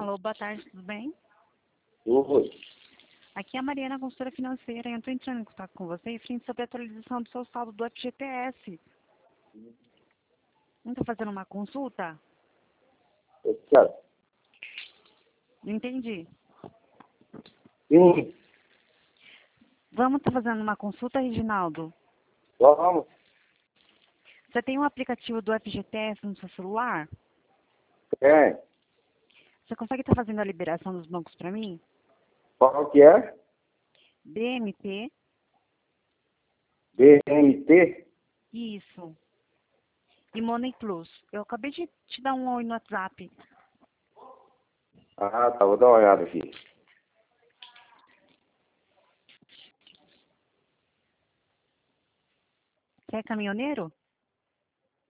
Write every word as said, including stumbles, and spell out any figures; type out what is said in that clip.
Alô, boa tarde, tudo bem? Oi. Aqui é a Mariana, consultora financeira. Eu estou entrando em contato com você frente sobre a atualização do seu saldo do F G T S. Não está fazendo uma consulta? Eu quero. Não entendi. Sim, Vamos estar fazendo uma consulta, Reginaldo? vamos. Você tem um aplicativo do F G T S no seu celular? Tem. Você consegue estar fazendo a liberação dos bancos para mim? Qual que é? B M P? B M T? Isso. E Money Plus. Eu acabei de te dar um oi no WhatsApp. Ah, tá. Vou dar uma olhada aqui. Você é caminhoneiro?